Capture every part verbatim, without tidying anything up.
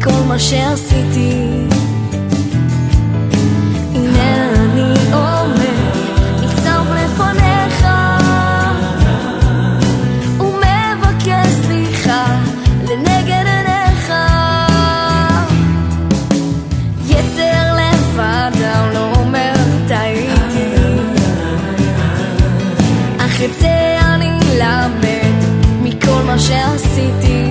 מכל מה שעשיתי. הנה אני עומד ניצב לפניך ומבקש סליחה לנגד עיניך. יצר לבד לא אומר טעיתי, אך את זה אני למד מכל מה שעשיתי.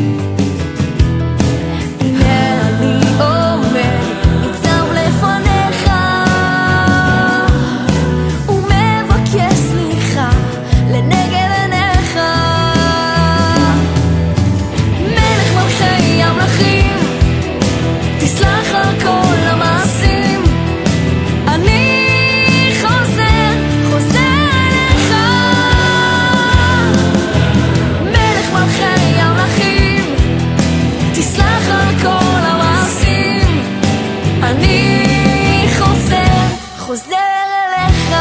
חוזר אליך.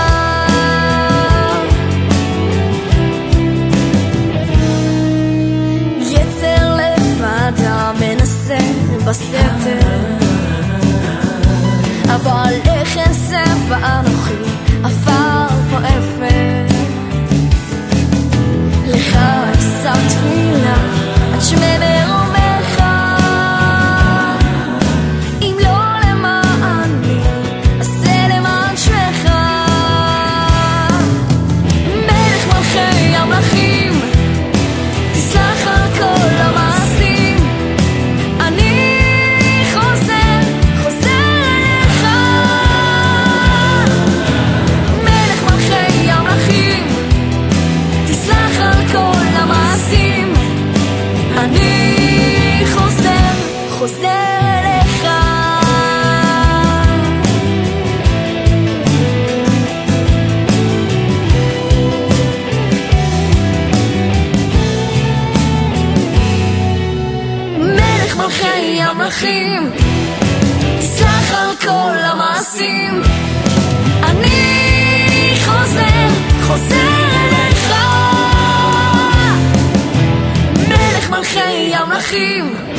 יצר לבד מנסה בסתר, אבל איך אעשה ואנוכי עפר ואפר. לך אשא תפילה עד שמי מרומך, אם לא למעני עשה למען שמך. מלך מלכי המלכים, תסלח על כל המעשים. אני חוזר, חוזר אליך. מלך מלכי המלכים, תסלח על כל המעשים. אני חוזר, חוזר אליך. מלך מלכי המלכים, תסלח על כל המעשים. אני חוזר, חוזר אליך. מלך מלכי המלכים,